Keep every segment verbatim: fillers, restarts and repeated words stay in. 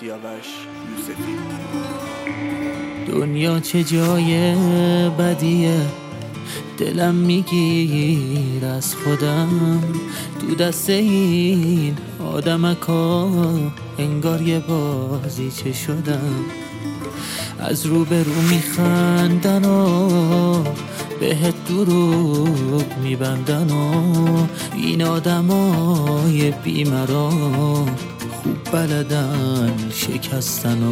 سیاوش یوسفی. دنیا چه جای بدیه، دلم میگیر از خودم تو دست این آدمکا، انگار یه بازی چه شدم. از رو به رو میخندن و بهت دروغ میبندن و این آدمای بیمران خوب بلدن شکستن و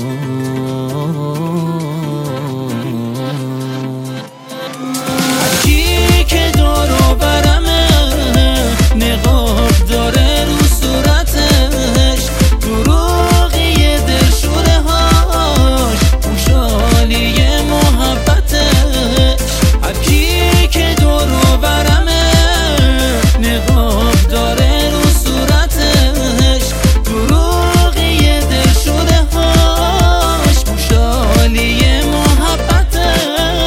هرکی که دور و برمه نقاب داره رو صورتش، دروغی دلشوره هاش خوشحالی محبتش. هرکی که دور و برمه نقاب داره رو صورتش، دروغی دلشوره هاش خوشحالی محبتش.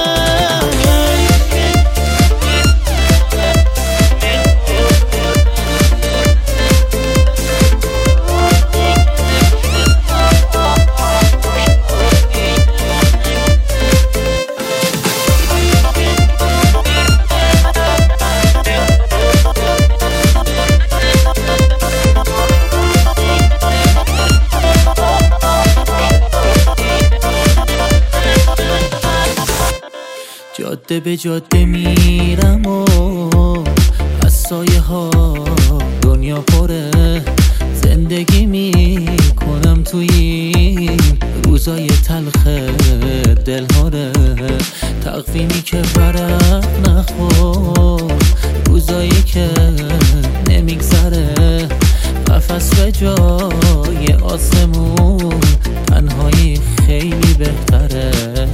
جاده به جاده میرم و از سایه ها دنیا پره، زندگی میکنم توی این روزای تلخ دلهاره. تقویمی که ورق نخور، روزایی که نمیگذره، قفس به جای آسمون تنهایی خیلی بهتره.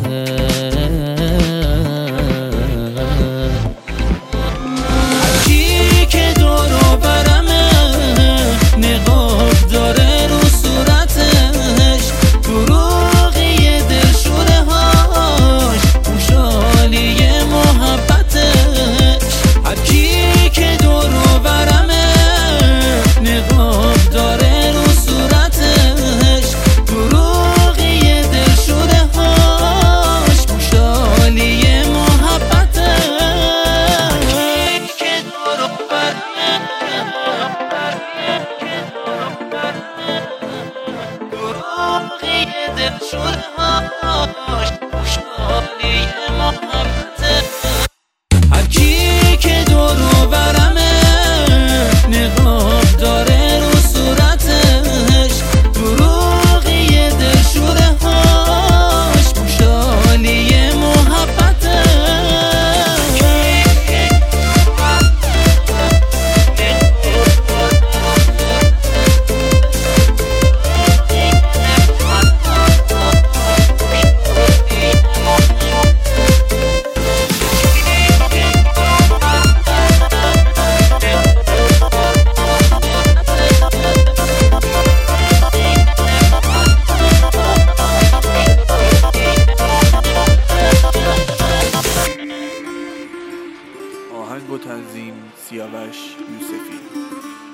شده هاش خوشحالی محبته. هرکی که دور و برمه نقاب داره رو صورتش، دروغی دلشوره هاش خوشحالی محبته. آهنگ و تنظیم سیاوش یوسفی.